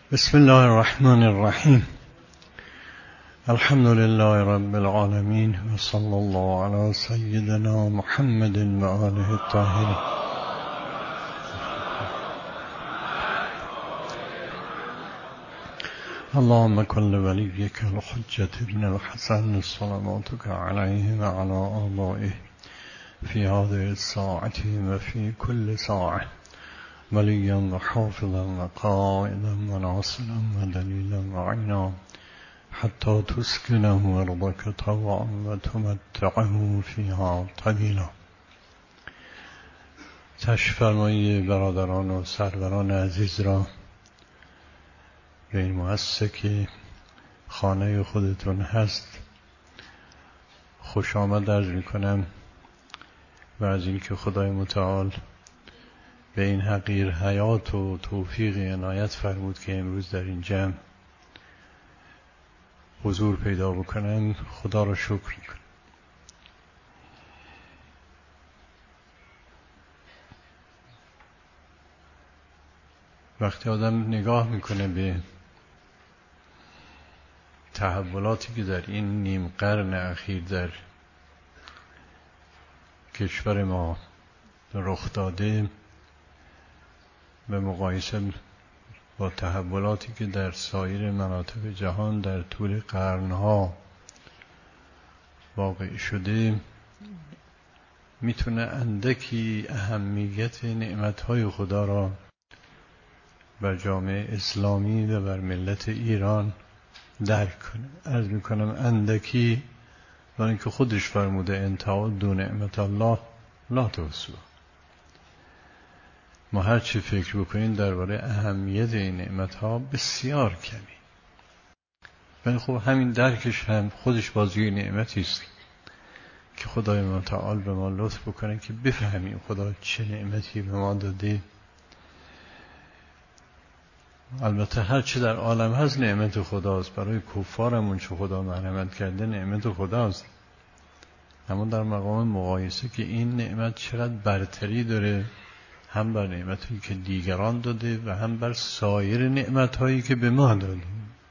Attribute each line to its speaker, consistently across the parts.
Speaker 1: بسم الله الرحمن الرحیم. الحمد لله رب العالمین و صلی الله علی سیدنا محمد و آله الطاهرین. اللهم كل وليك الحجة ابن الحسن صلواتك عليه وعلى آبائه في هذه الساعة وفي كل ساعة وليا وحافظا وقائدا وناصرا ودليلا وعينا حتى تسكنه أرضك طوعا وتمتعه فيها طويلا. تشریف فرمایی برادران و سروران عزیز را به این مؤسسه که خانه خودتون هست خوش آمد عرض میکنم و از این که خدای متعال به این حقیر حیات و توفیق عنایت فرمود که امروز در این جمع حضور پیدا بکنن خدا را شکر میکنم. وقتی آدم نگاه میکنه به تحولاتی که در این نیم قرن اخیر در کشور ما رخ داده به مقایسه با تحولاتی که در سایر مناطق جهان در طول قرنها واقع شده، میتونه اندکی اهمیت نعمتهای خدا را بر جامعه اسلامی و بر ملت ایران درک کنه. عرض میکنم اندکی، برای اینکه خودش فرموده ان تعدوا نعمت الله لا تحصوها. ما هر چی فکر بکنیم درباره اهمیت این نعمتها بسیار کمی، ولی خب همین درکش هم خودش بازی نعمتی است که خدای متعال به ما لطف بکنه که بفهمیم خدا چه نعمتی به ما داده. البته هر چی در عالم هست نعمت خداست، برای کفارمون چه خدا مرحمت کرده نعمت خداست، اما در مقام مقایسه که این نعمت چقدر برتری داره هم بر نعمتی که دیگران داده و هم بر سایر نعمتهایی که به ما داده.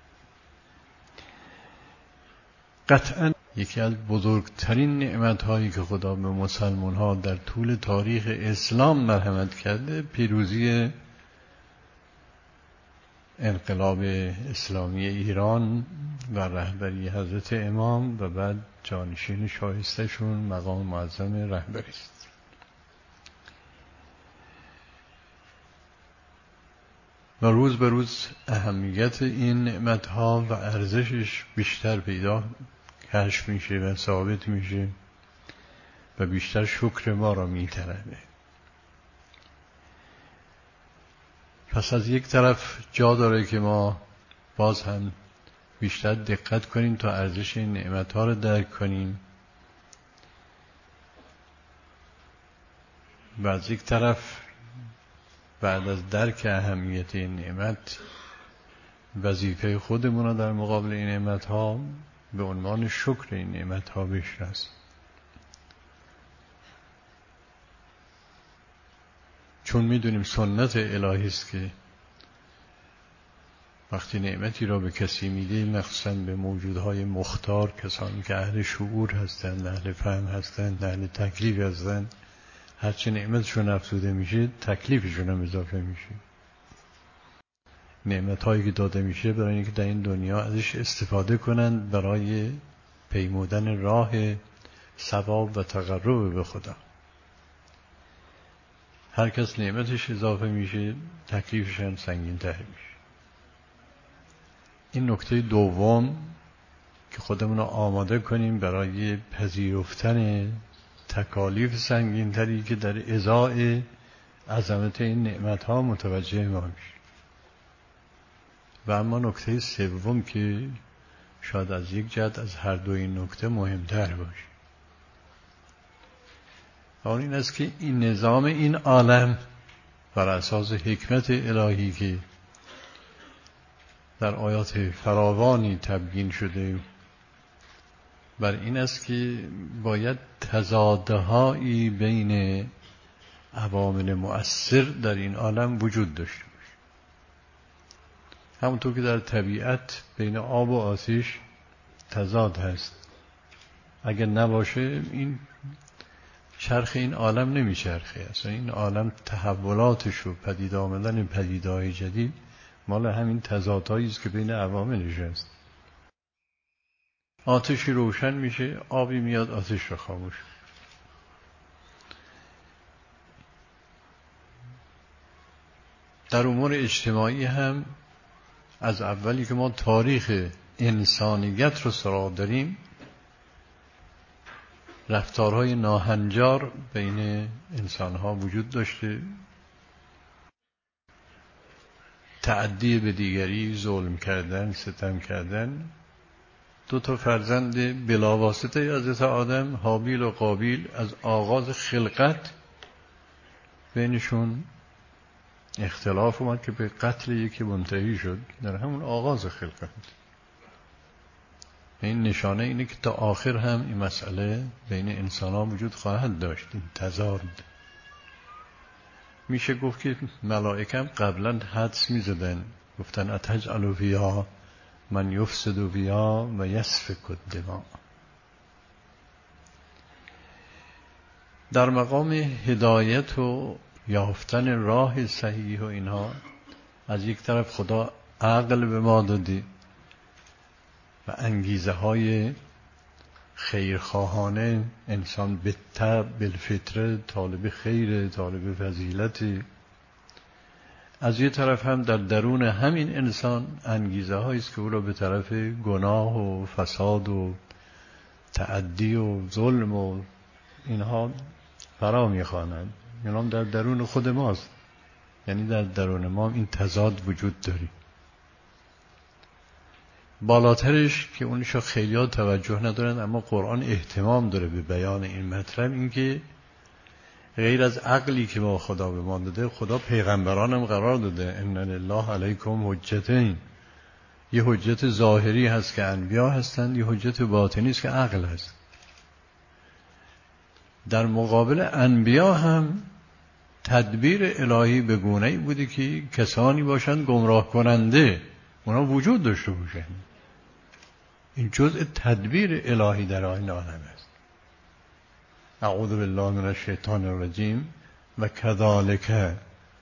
Speaker 1: قطعا یکی از بزرگترین نعمتهایی که خدا به مسلمان ها در طول تاریخ اسلام مرحمت کرده پیروزی انقلاب اسلامی ایران و رهبری حضرت امام و بعد جانشین شایسته شون مقام معظم رهبری است. و روز به روز اهمیت این نعمتها و ارزشش بیشتر پیدا کشف میشه و ثابت میشه و بیشتر شکر ما را میطلبه. پس از یک طرف جا داره که ما باز هم بیشتر دقت کنیم تا ارزش این نعمتها را درک کنیم، و از یک طرف بعد از درک اهمیت این نعمت وظیفه خودمون را در مقابل این نعمتها به عنوان شکر این نعمتها بشناسیم. چون میدونیم سنت الهی است که وقتی نعمتی را به کسی میده، مخصوصا به موجودهای مختار، کسانی که اهل شعور هستند، اهل فهم هستند، اهل تکلیف هستند، هرچه نعمتشون افزوده میشه تکلیفشون هم اضافه میشه. نعمتهایی که داده میشه برای اینکه در این دنیا ازش استفاده کنند برای پیمودن راه ثواب و تقرب به خدا. هر کس نعمتش اضافه میشه تکلیفش هم سنگین تر میشه. این نکته دوم که خودمون رو آماده کنیم برای پذیرفتن تکالیف سنگین تری که در ازای عظمت این نعمت ها متوجه ما میشه. و اما نکته سوم که شاید از یک جهت از هر دو این نکته مهمتر باشه، آن این است که این نظام این عالم بر اساس حکمت الهی که در آیات فراوانی تبیین شده بر این است که باید تضادهایی بین عوامل مؤثر در این عالم وجود داشته باشه. همونطور که در طبیعت بین آب و آتش تضاد هست، اگر نباشه این چرخ این عالم نمیچرخه. اصلا این عالم تحولاتش و پدید آمدن پدیده‌های جدید مال همین تضادهایی است که بین عواملش هست. آتشی روشن میشه، آبی میاد آتش رو خاموش. در امور اجتماعی هم از اولی که ما تاریخ انسانیت رو سراغ داریم، رفتارهای ناهنجار بین انسانها وجود داشته، تعدی به دیگری، ظلم کردن، ستم کردن. 2 فرزند بلاواسطه حضرت آدم، هابیل و قابیل، از آغاز خلقت بینشون اختلاف اومد که به قتل یکی منتهی شد در همون آغاز خلقت. این نشانه اینه که تا آخر هم این مسئله بین انسان ها وجود خواهد داشت، این تضاد. میشه گفت که ملائکه هم قبلا حدس میزدن، گفتن اتجعل فیها من یفسد فیها و یسفک الدماء. در مقام هدایت و یافتن راه صحیح و اینها، از یک طرف خدا عقل به ما داده و انگیزه های خیرخواهانه، انسان به طبع بالفطره طالب خیر، طالب فضیلت. از یک طرف هم در درون همین انسان انگیزه هایی است که او را به طرف گناه و فساد و تعدی و ظلم و اینها فرا میخواند. اینا در درون خود ماست، یعنی در درون ما این تضاد وجود داره. بالاترش که اونشو خیلی توجه ندارن، اما قرآن اهتمام داره به بیان این مطلب، این که غیر از عقلی که ما خدا به ما داده، خدا پیغمبرانم قرار داده. ان لله علیکم حجتین. یه حجت ظاهری هست که انبیا هستند، یه حجت باطنی است که عقل هست. در مقابل انبیا هم تدبیر الهی به گونه‌ای بوده که کسانی باشند گمراه کننده، اونا وجود داشته باشند. این جزء تدبیر الهی در این عالم است. اعوذ بالله من الشیطان الرجیم. و کذالک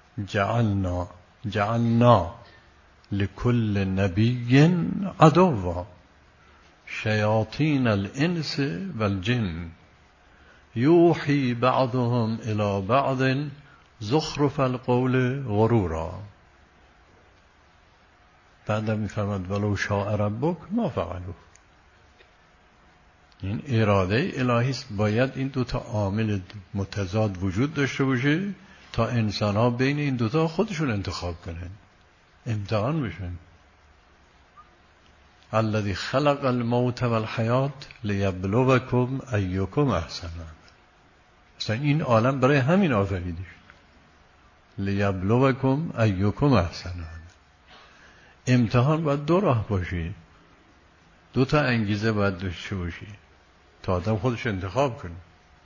Speaker 1: جعلنا لكل نبی عدوا شیاطین الانس والجن یوحی بعضهم الی بعض زخرف القول غرورا. بعدم میفرماد ولو شاء ربک ما فعلوه. این اراده الهی است. باید این 2 عامل متضاد وجود داشته باشه تا انسان ها بین این 2 خودشون انتخاب کنن، امتحان بشن. الذی خلق الموت والحیات لیبلوکم ایکم احسن عملا. اصلا این عالم برای همین آفریده شد، لیبلوکم ایکم احسن عملا. امتحان باید 2 راه باشه، 2 انگیزه باید داشته باشه تا آدم خودش انتخاب کنه.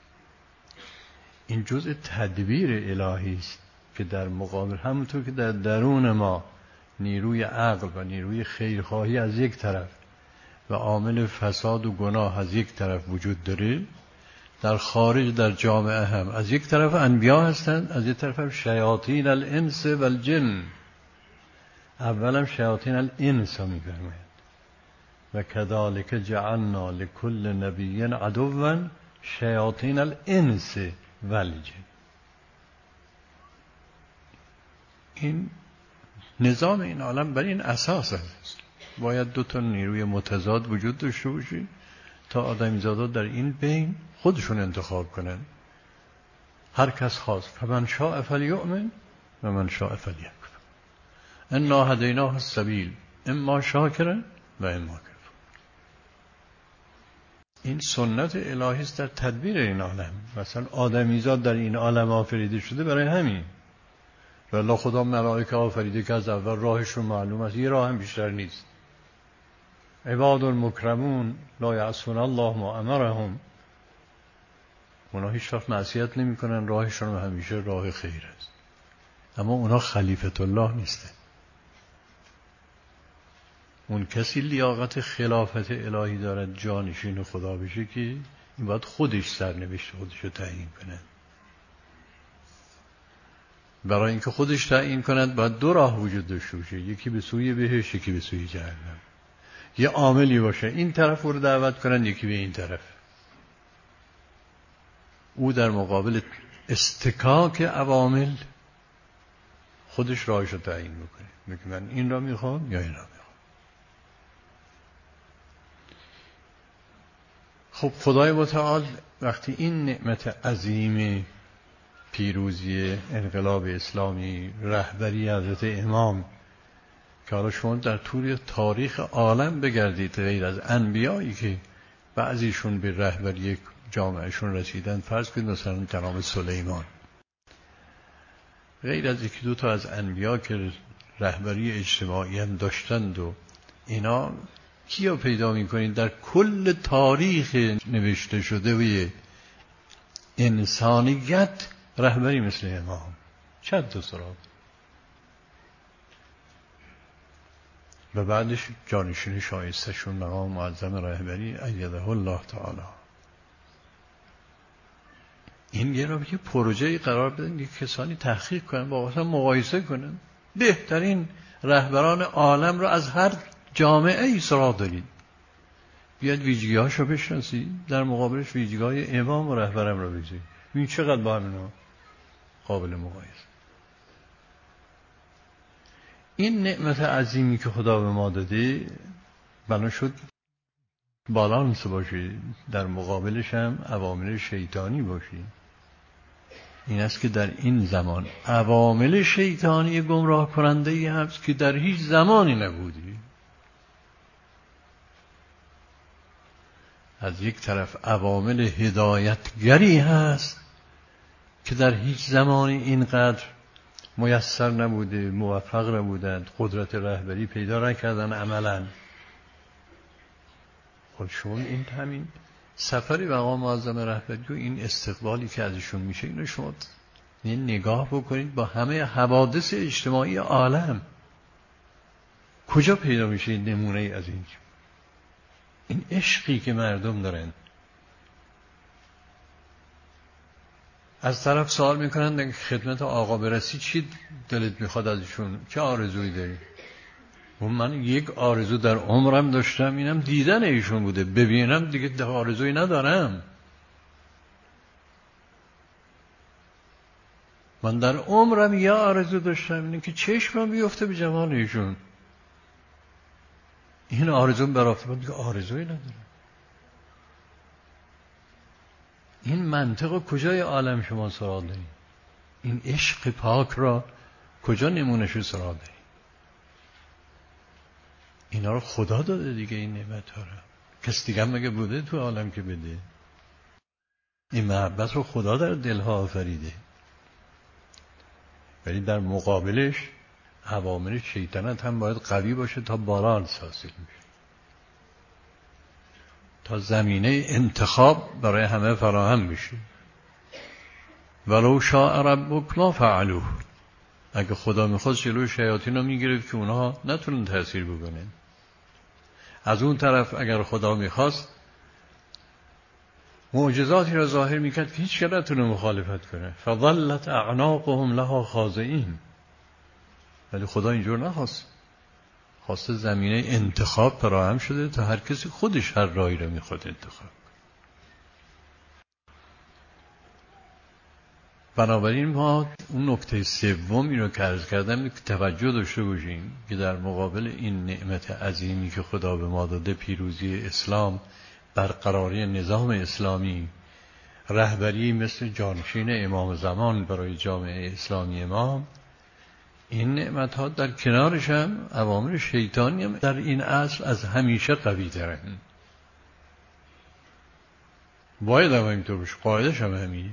Speaker 1: این جزء تدبیر الهی است که در مقابل، همونطور که در درون ما نیروی عقل و نیروی خیرخواهی از یک طرف و عامل فساد و گناه از یک طرف وجود داره، در خارج در جامعه هم از یک طرف انبیا هستند، از یک طرف هم شیاطین الانس والجن. اولم شیاطین الانس می‌فرماید و کذالک جعلنا لكل نبی عدوا شیاطین الانس والجن. این نظام این عالم بر این اساس است. باید 2 نیروی متضاد وجود داشته باشه تا آدمیزادا در این بین خودشون انتخاب کنن. هر کس خواست فمن شاء فلیؤمن و من شاء فلیکفر. انا هدیناه السبیل اما شاکرا و اما کفور. این سنت الهی است در تدبیر این عالم. مثلا آدمیزاد در این عالم آفریده شده برای همین. والله خدا ملائکه آفریده که از اول راهشون معلوم است، یه راه هم بیشتر نیست. عباد المکرمون لا یعصون الله ما امرهم. اونا هیچ وقت معصیت نمی کنن، راهشون همیشه راه خیر است. اما اونا خلیفت الله نیستن. اون کسی لیاقت خلافت الهی دارد جانشین خدا بشه که این باید خودش سرنوشت خودش رو تعیین کنه. برای اینکه خودش تعیین کند باید دو راه وجود داشته باشه، یکی به سوی بهشت، یکی به سوی جهنم. یه عاملی باشه این طرف رو دعوت کنن، یکی به این طرف. او در مقابل استکاک عوامل خودش راهش رو تعیین میکنه، میگه من این را میخوام یا این را میخوام. خب خدای متعال وقتی این نعمت عظیم پیروزی انقلاب اسلامی، رهبری حضرت امام، که حالا شما در طول تاریخ عالم بگردید غیر از انبیایی که بعضیشون به رهبری جامعهشون رسیدن، فرض کنید مثلا جناب سلیمان، غیر از یکی دو تا از انبیا که رهبری اجتماعی هم داشتند و اینا، کیا پیدا میکنید در کل تاریخ نوشته شده و انسانیت رهبری مثل امام؟ چند تا سراغ. و بعدش جانشین شایستشون مقام معظم رهبری ایده الله تعالی. این یه پروژه قرار بدن که کسانی تحقیق کنن، با اصلا مقایسه کنن بهترین رهبران عالم رو از هر جامعه ای سراغ دارید، بیاد ویژگی‌هاشو بشناسید، در مقابلش ویژگی‌های امام و رهبرم رو بگید، ببین چقدر با همینا قابل مقایسه. این نعمت عظیمی که خدا به ما داده بنا شد بالانس باشه، در مقابلش هم عوامل شیطانی باشه. این است که در این زمان عوامل شیطانی گمراه کننده ای هست که در هیچ زمانی نبودی. از یک طرف عوامل هدایتگری هست که در هیچ زمانی اینقدر میسر نبوده، موفق نبودند، قدرت رهبری پیدا نکردن عملاً. خب شما این همین سفری مقام معظم رهبری و این استقبالی که ازشون میشه، اینو شما نگاه بکنید با همه حوادث اجتماعی عالم کجا پیدا میشه نمونه ای از این عشقی که مردم دارن. از طرف سوال میکنن در خدمت آقا برسی چی دلت میخواد ازشون، چه آرزویی داری؟ و من یک آرزو در عمرم داشتم، اینم دیدن ایشون بوده، ببینم دیگه آرزویی ندارم. من در عمرم یه آرزو داشتم، اینه که چشمم بیفته به جمال ایشون. این آرزوم برافت، من دیگه آرزویی ندارم. این منطق کجای عالم شما سراغ دارید؟ این عشق پاک را کجا نمونه‌شو سراغ دارید؟ اینا رو خدا داده دیگه، این نعمت‌ها رو. کس دیگه مگه بوده تو عالم که بده؟ این محبت رو خدا در دلها آفریده، ولی در مقابلش عوامل شیطنت هم باید قوی باشه تا بالانس حاصل میشه، تا زمینه انتخاب برای همه فراهم بشه. ولو شاء ربک ما فعلوه. اگه خدا میخواد جلوی شیاطین رو میگرفت که اونها نتونن تأثیر بکنن. از اون طرف اگر خدا میخواست معجزاتی را ظاهر میکرد که هیچ که نتونه مخالفت کنه. فظلت اعناقهم لها خاضعین. ولی خدا اینجور نخواست، خواسته زمینه انتخاب فراهم شده تا هر کسی خودش هر راهی را میخواد انتخاب. بنابراین ما اون نکته سومی رو که عرض کردم که توجه داشته باشیم که در مقابل این نعمت عظیمی که خدا به ما داده، پیروزی اسلام، برقراری نظام اسلامی، رهبری مثل جانشین امام زمان برای جامعه اسلامی امام، این نعمت ها در کنارش هم عوامل شیطانی هم در این اصل از همیشه قوی ترن. باید هم اینطور باشه، قاعدش هم همینه.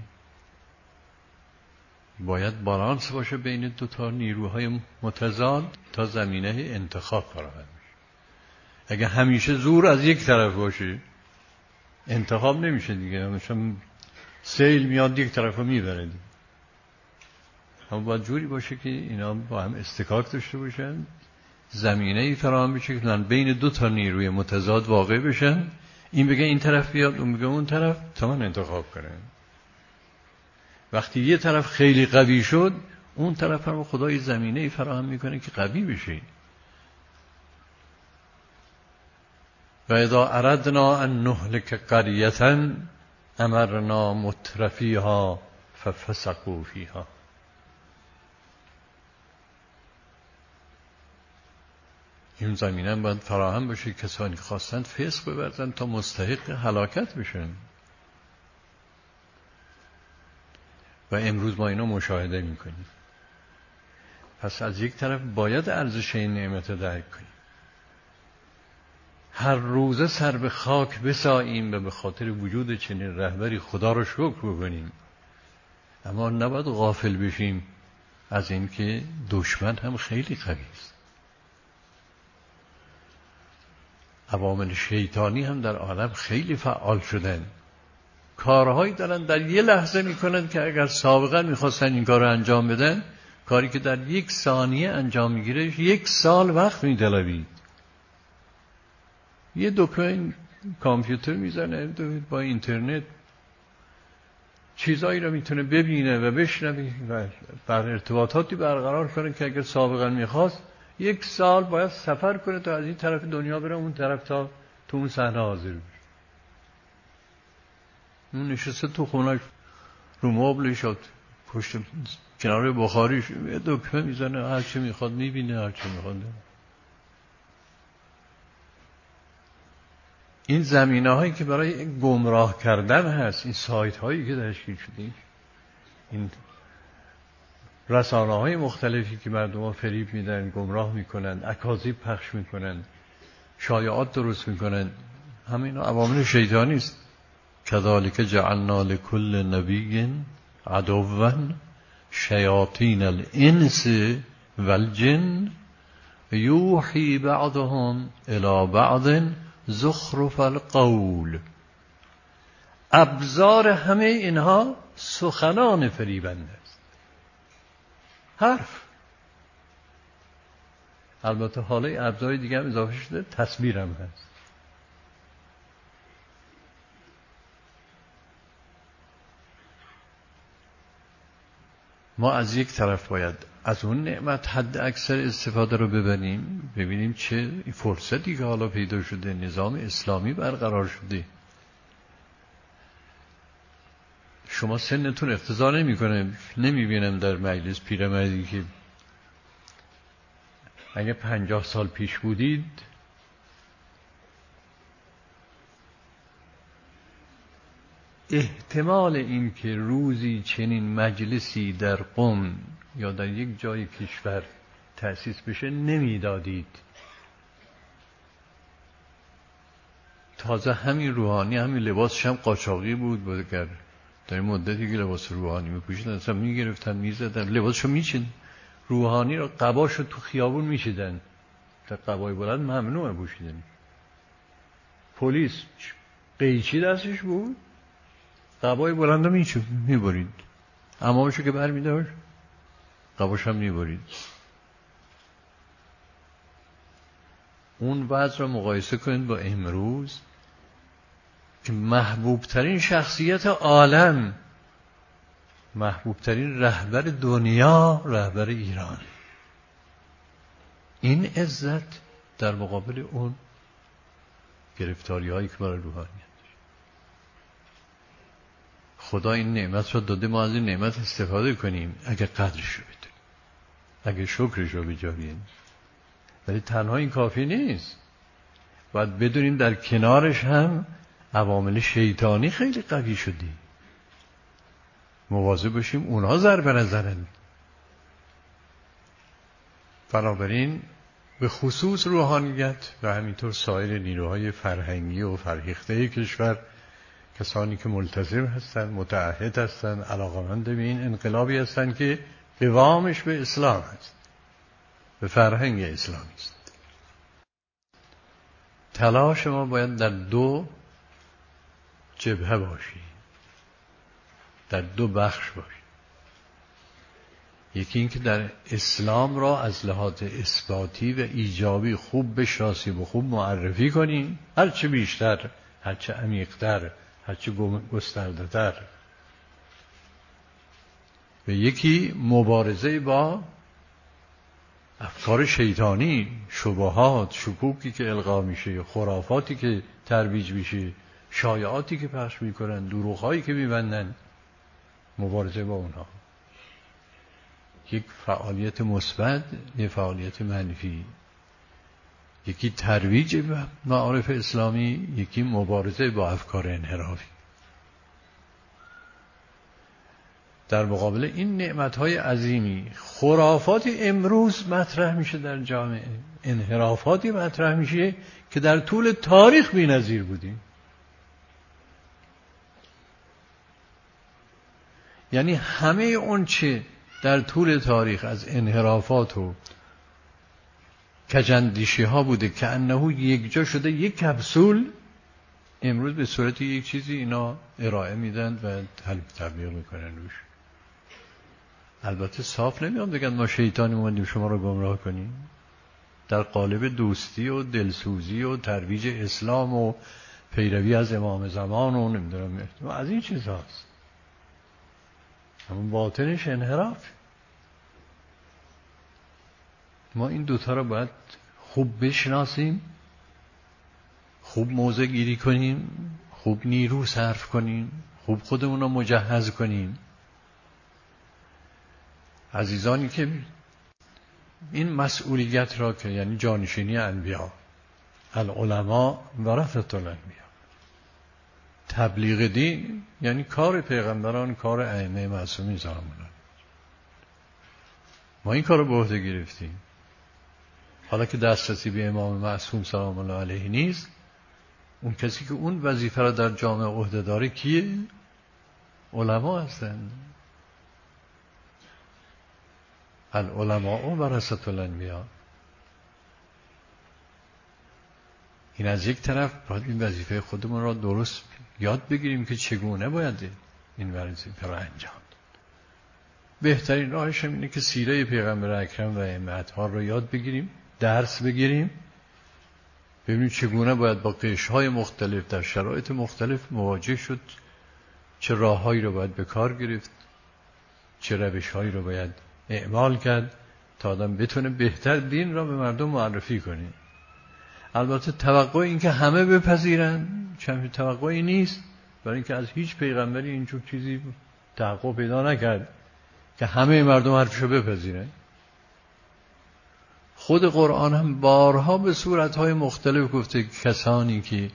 Speaker 1: باید بالانس باشه بین دو تا نیروهای متضاد تا زمینه انتخاب فراهم بشه. اگه همیشه زور از یک طرف باشه انتخاب نمیشه دیگه، مثلا سیل میاد یک طرف رو میبره دیگه. اما باید جوری باشه که اینا با هم استکاک داشته باشن، زمینه‌ای فراهم بشه که بین دو تا نیروی متضاد واقع بشن، این بگه این طرف بیاد، اون بگه اون طرف، تا من انتخاب کنن. وقتی یه طرف خیلی قوی شد، اون طرف هم خدای زمینه‌ای فراهم میکنه که قوی بشه. و اذا اردنا ان نهلك قرية امرنا مترفیها ففسقوا فیها. این زمینه باید فراهم بشه کسانی که خواستند فسق ببرزن تا مستحق هلاکت بشن. و امروز ما اینو مشاهده میکنیم. پس از یک طرف باید ارزش این نعمت درک کنیم، هر روزه سر به خاک بساییم و به خاطر وجود چنین رهبری خدا رو شکر بکنیم. اما نباید غافل بشیم از این که دشمن هم خیلی قوی است. عوامل شیطانی هم در عالم خیلی فعال شدن، کارهایی دارن در یه لحظه میکنن که اگر سابقا میخواستن این کار رو انجام بدن، کاری که در 1 ثانیه انجام میگیره 1 سال وقت میطلبید. یه دکمه کامپیوتر میزنه، با اینترنت چیزایی رو میتونه ببینه و بشنوه و بر ارتباطاتی برقرار کنه که اگر سابقا میخواست 1 سال باید سفر کنه تا از این طرف دنیا بره اون طرف تا تو اون صحنه حاضر بشه. اون نشسته تو خونه‌اش رو مبلش پشت کنار بخاریش یه دکمه میزنه، هر چی میخواد میبینه، هر چی میخواد. این زمینه هایی که برای گمراه کردن هست، این سایت هایی که تشکیل شده، این رسانه های مختلفی که مردم ها فریب میدن، گمراه میکنن، اکاذیب پخش میکنن، شایعات درست میکنن، همین عوامل شیطانی است. کذالک جعلنا لكل نبی عدوا شیاطین الانس والجن یوحی بعضهم الی بعض زخرف القول. ابزار همه اینها سخنان فریبنده است، حرف. البته حالا ابزار دیگه هم اضافه شده، تصویر هم هست. ما از یک طرف باید از اون نعمت حد اکثر استفاده رو ببریم، ببینیم چه فرصتی که حالا پیدا شده، نظام اسلامی برقرار شده. شما سنتون اقتضا نمیکنه، نمیبینم در مجلس پیرمردی که اگه 50 سال پیش بودید احتمال این که روزی چنین مجلسی در قم یا در یک جای کشور تأسیس بشه نمیدادید. تازه همین روحانی همین لباسش هم قاچاقی بود در این مدتی که لباس روحانی میپوشیدن اصلا میگرفتن میزدن، لباسشو میچین، روحانی رو قباشو تو خیابون میشیدن، تا قبای بلند ممنوعه پوشیدن. پلیس قیچی دستش بود، قبای بلند رو میبرید، امامشو که بر میداشت قباش هم میبرید. اون وضع رو مقایسه کنید با امروز که محبوب ترین شخصیت عالم، محبوب ترین رهبر دنیا، رهبر ایران. این عزت در مقابل اون گرفتاری هایی که برای روحانیت. خدا این نعمت رو داده، ما از این نعمت استفاده کنیم اگه قدرش رو بدونیم، اگه شکرش رو بجا بیاریم. ولی تنها این کافی نیست، باید بدونیم در کنارش هم عوامل شیطانی خیلی قوی شده، مواظب باشیم اونها ضربه نزنن. بنابراین به خصوص روحانیت و همینطور سایر نیروهای فرهنگی و فرهیخته کشور، کسانی که ملتزم هستند، متعهد هستند، علاقمند به این انقلابی هستند که قوامش به اسلام هست، به فرهنگ اسلامی است. تلاش ما باید در 2 جبهه باشی، در 2 بخش باشی. یکی این که در اسلام را از لحاظ اثباتی و ایجابی خوب بشناسیم و خوب معرفی کنیم، هرچه بیشتر، هرچه عمیق‌تر، هرچه گسترده‌تر. و یکی مبارزه با افکار شیطانی، شبهات، شکوکی که القا میشه، خرافاتی که ترویج میشه، شایعاتی که پخش میکنن، دروغ‌هایی که میبندن، مبارزه با اونها. یک فعالیت مثبت، یک فعالیت منفی. یکی ترویج معارف اسلامی، یکی مبارزه با افکار انحرافی. در مقابل این نعمت‌های عظیمی، خرافاتی امروز مطرح میشه در جامعه، انحرافاتی مطرح میشه که در طول تاریخ بی‌نظیر بودیم. یعنی همه اون چه در طول تاریخ از انحرافات و کجندیشی ها بوده که انه یک جا شده یک کپسول، امروز به صورت یک چیزی اینا ارائه میدن و تبلیغ میکنن روش. البته صاف نمیان بگن ما شیطانی اومدیم شما رو گمراه کنیم، در قالب دوستی و دلسوزی و ترویج اسلام و پیروی از امام زمان و نمیدونم از این چیز هاست. همون باطنش انحراف. ما این دوتا رو باید خوب بشناسیم، خوب موضع گیری کنیم، خوب نیرو صرف کنیم، خوب خودمون رو مجهز کنیم. عزیزانی که این مسئولیت را که یعنی جانشینی انبیا، العلماء ورثة الانبیا، تبلیغ دین یعنی کار پیغمبران، کار ائمه معصومین زمانه، ما این کار رو به عهده گرفتیم. حالا که دسترسی به امام معصوم سلام الله علیه نیست، اون کسی که اون وظیفه را در جامعه عهده داره کیه؟ علما هستند. العلماء ورثة الانبیا. این از یک طرف باید این وظیفه خودمون را درست یاد بگیریم که چگونه باید این وظیفه را انجام داد. بهترین راهش اینه که سیره پیغمبر اکرم و ائمه‌ها را یاد بگیریم، درس بگیریم، ببینیم چگونه باید با قشرهای مختلف در شرایط مختلف مواجه شد، چه راههایی رو باید به کار گرفت، چه روشهایی رو باید اعمال کرد تا آدم بتونه بهتر دین را به مردم معرفی کنه. البته توقع این که همه بپذیرن چند توقعی نیست، برای اینکه از هیچ پیغمبری اینجور چیزی تحقق پیدا نکرد که همه مردم حرفشو بپذیرن. خود قرآن هم بارها به صورتهای مختلف گفته کسانی که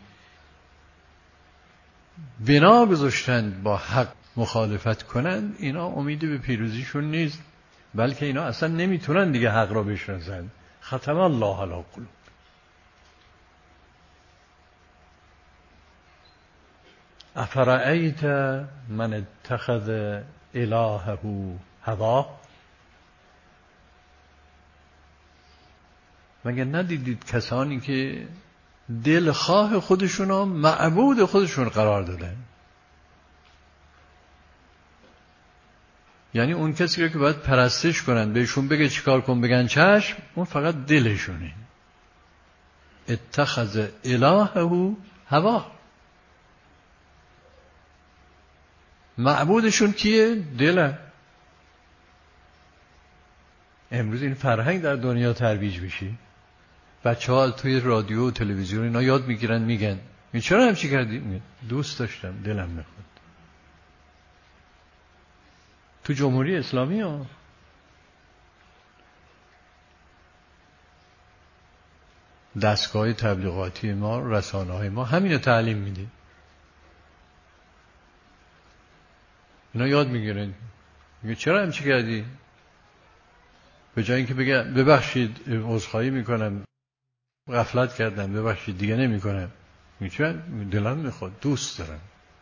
Speaker 1: بنا گذاشتند با حق مخالفت کنند اینا امیدی به پیروزیشون نیست، بلکه اینا اصلا نمیتونن دیگه حق را بشناسند. ختم الله علی قلوب. افرأیت من اتخذ الهه هواه. مگر ندیدید کسانی که دلخواه خودشون رو معبود خودشون قرار دادن؟ یعنی اون کسی رو که باید پرستش کنن بهشون بگه چیکار کن بگن چشم، اون فقط دلشونه. اتخذ الهه هواه. معبودشون کیه؟ دله. امروز این فرهنگ در دنیا ترویج میشه. بچه‌ها توی رادیو و تلویزیون اینا یاد میگیرن، میگن چرا همچی کردی؟ میگن دوست داشتم، دلم میخواد. تو جمهوری اسلامی ها دستگاه تبلیغاتی ما، رسانه‌های ما همینو تعلیم میده. اینا یاد میگیرن، میگه چرا همچی کردی؟ به جای اینکه بگه ببخشید عذرخواهی میکنم غفلت کردم ببخشید دیگه نمیکنم، میگه دلم میخواد، دوست دارم.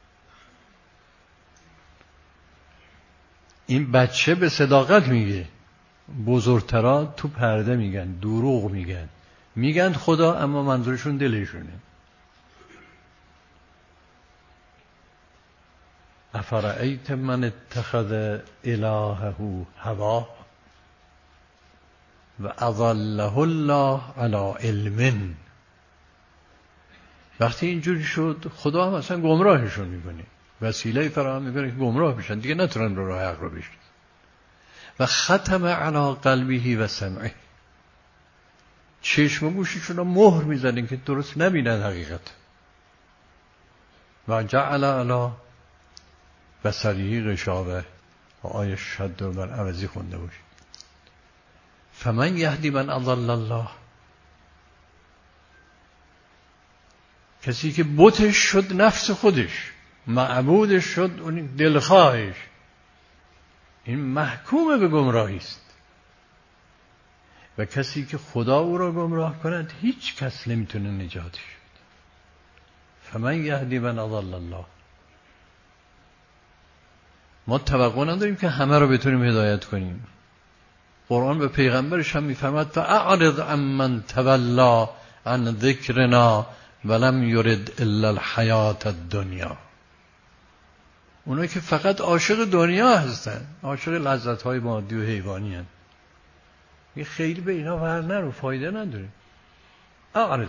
Speaker 1: این بچه به صداقت میگه، بزرگترا تو پرده میگن، دروغ میگن خدا، اما منظورشون دلشونه. افرأیت من اتخذ الهه هواه. و اضله الله علی علم. وقتی اینجوری شد خدا هم اصلا گمراهشون میکنه، وسیله فراهم میکنه که گمراه بشن، دیگه نتونن رو راه حق رو بشن. و ختم علی قلبه و سمعه، چشم و گوششون رو مهر میزنن که درست نبینن حقیقت. و جعل علی بصره غشاوه، و آیه شد رو بر عوضی خونده باشه. فمن یهدی من اضل الله، کسی که بتش شد نفس خودش، معبودش شد اون دلخواهش، این محکوم به گمراهی است. و کسی که خدا او را گمراه کند هیچ کس نمیتونه نجاتش بده. فمن یهدی من اضل الله. ما توقع نداریم که همه رو بتونیم هدایت کنیم. قرآن به پیغمبرش هم میفرماد فاعرض عمن تولی عن ذکرنا ولم یرد الا الحیات الدنیا. اونایی که فقط عاشق دنیا هستن، عاشق لذت‌های مادی و حیوانی هستن، یه خیلی به اینا ور نرو، فایده نداره. اعرض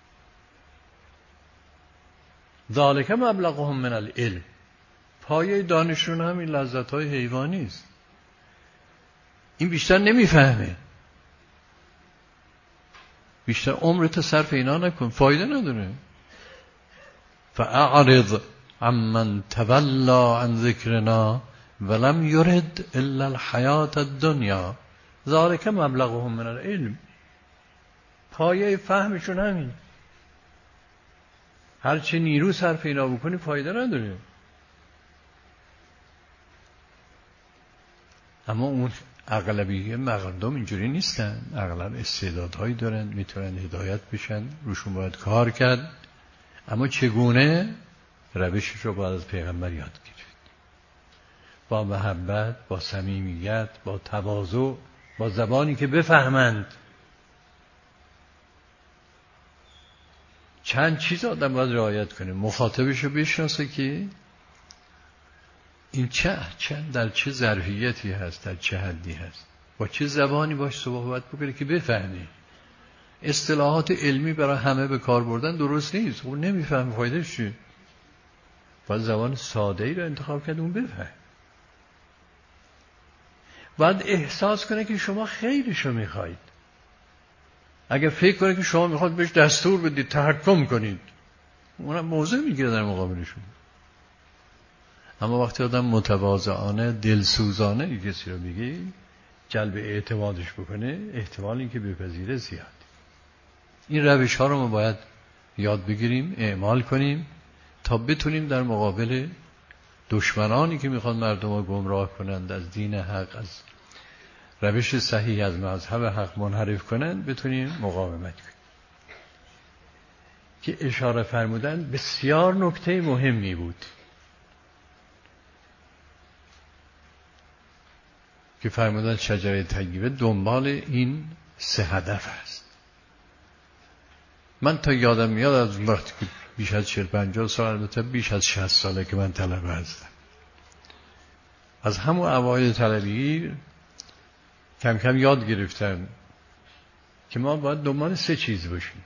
Speaker 1: ذالک مبلغهم من العلم، پایه دانشون همین لذت‌های حیوانی است. این بیشتر نمیفهمه، بیشتر عمرت صرف اینا نکن، فایده نداره. فاعرض عمن تولی عن ذکرنا ولم یرد الا الحیات الدنیا ذالک مبلغهم من العلم. پایه فهمشون همین، هرچی نیرو صرف اینا بکنی فایده نداره. اما اون اغلبیه مردم اینجوری نیستن، اغلب استعدادهایی دارن، میتونن هدایت بشن، روشون باید کار کرد. اما چگونه؟ روشش رو باید از پیغمبر یاد گرفت، با محبت، با صمیمیت، با تواضع، با زبانی که بفهمند. چند چیز آدم باید رعایت کنه، مخاطبش رو بشناسه که این چه در چه ظرفیتی هست، در چه حدی هست، با چه زبانی باش صحبت بکنه که بفهمی. اصطلاحات علمی برای همه به کار بردن درست نیست، اون نمیفهم فایدهش چیه. باید زبان ساده ای رو انتخاب کرد اون بفهم. باید احساس کنه که شما خیرشو میخواید. اگه فکر کنه که شما میخواد بهش دستور بدید، تحکم کنید، اونم موضع میگیره در مقابلشون. اما وقتی آدم متواضعانه، دلسوزانه این کسی رو بگی، جلب اعتمادش بکنه، احتمال این که بپذیره زیاد. این روش ها رو ما باید یاد بگیریم، اعمال کنیم تا بتونیم در مقابل دشمنانی که میخوان مردم رو گمراه کنند، از دین حق، از روش صحیح، از مذهب حق منحرف کنند، بتونیم مقاومت کنیم. که اشاره فرمودن بسیار نکته مهمی بود که فرمودن شجره طیبه دنبال این 3 هدف است. من تا یادم میاد از وقتی که بیش از 40-50 سال، البته بیش از 60 ساله که من طلبه هستم، از همون اوایل طلبگی کم کم یاد گرفتم که ما باید دنبال 3 چیز باشیم.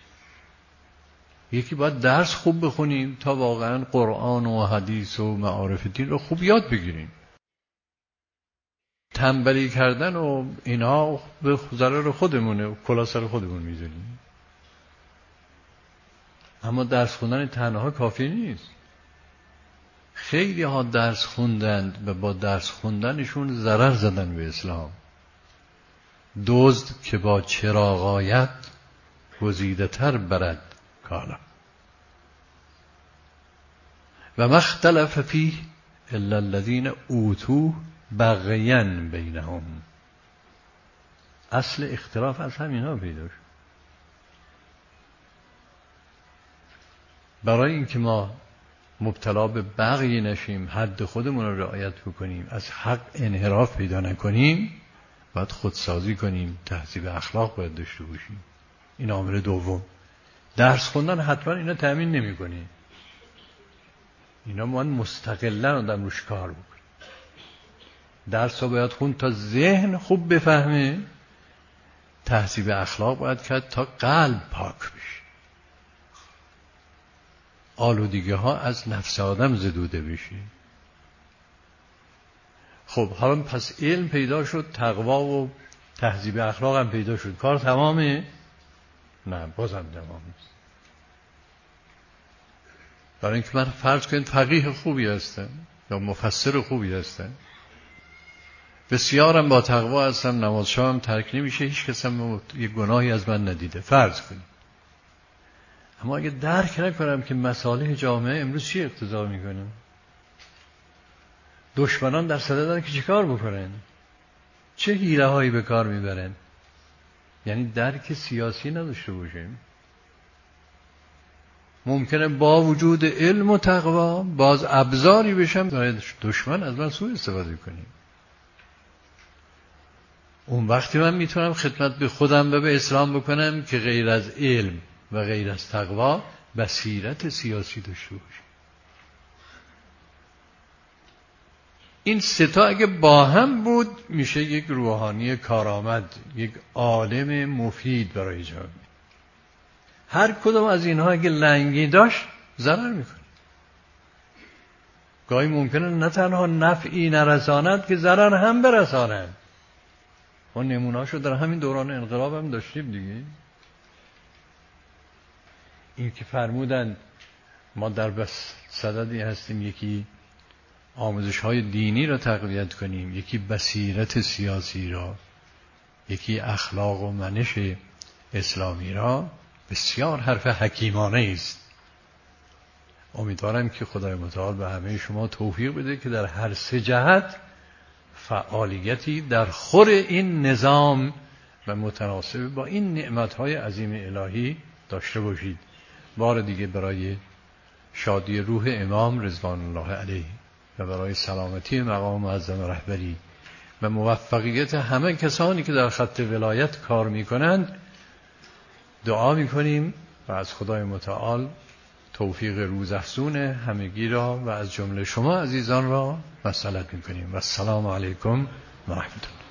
Speaker 1: یکی باید درس خوب بخونیم تا واقعا قرآن و حدیث و معارف دین رو خوب یاد بگیریم. تنبلی کردن و اینا به ضرر خودمونه و کلا سر خودمون میذاریم. اما درس خوندن تنها کافی نیست. خیلی ها درس خوندند و با درس خوندنشون ضرر زدن به اسلام. دزد که با چراغ آید گزیده تر برد کالا و ما اختلف فیه الا الذین اوتوه بغیا بینهم. اصل اختلاف از همینا پیدا شد. برای اینکه ما مبتلا به بغی نشیم، حد خودمون رو رعایت بکنیم، از حق انحراف پیدا نکنیم، باید خودسازی کنیم، تهذیب اخلاق باید داشته باشیم. این عامل دوم. درس خوندن حتما اینا تأمین نمی‌کنه. اینا باید مستقلاً آدم روش کار بکنه. درس رو باید خوند تا ذهن خوب بفهمه، تهذیب اخلاق باید کرد تا قلب پاک بشه، آلودگی ها از نفس آدم زدوده بشه. خب حالا پس علم پیدا شد، تقوا و تهذیب اخلاق هم پیدا شد، کار تمامه؟ نه، بازم تمام نیست. برای اینکه من فرض کنید فقیه خوبی هستم یا مفسر خوبی هستم، بسیارم با تقوا هستم، نماز شام ترک نمیشه، هیچ کس هم یه گناهی از من ندیده، فرض کنید. اما اگه درک نکنم که مصالح جامعه امروز چی اقتضا میکنه، دشمنان در صددن که چیکار بکنن، چه حیله هایی به کار میبرن، یعنی درک سیاسی نداشته باشیم، ممکنه با وجود علم و تقوا باز ابزاری بشم برای دشمن از من سوء استفاده کنیم. اون وقتی من میتونم خدمت به خودم و به اسلام بکنم که غیر از علم و غیر از تقوا بصیرت سیاسی داشته باشم. این سه تا اگه با هم بود میشه یک روحانی کارآمد، یک عالم مفید برای جامعه. هر کدوم از اینها اگه لنگی داشت ضرر میکنه. گاهی ممکنه نه تنها نفعی نرساند که ضرر هم برساند. ما نمونه‌اشو در همین دوران انقلاب هم داشتیم دیگه. این که فرمودن ما در بس صددی هستیم، یکی آموزش‌های دینی را تقویت کنیم، یکی بصیرت سیاسی را، یکی اخلاق و منش اسلامی را، بسیار حرف حکیمانه است. امیدوارم که خدای متعال به همه شما توفیق بده که در هر سه جهت فعالیتی در خور این نظام و متناسب با این نعمت‌های عظیم الهی داشته باشید. بار دیگه برای شادی روح امام رضوان الله علیه و برای سلامتی مقام معظم رهبری و موفقیت همه کسانی که در خط ولایت کار می‌کنند دعا می‌کنیم و از خدای متعال توفیق روزافزون همگی را و از جمله شما عزیزان را مسئلت می‌کنیم. و السلام علیکم و رحمت الله.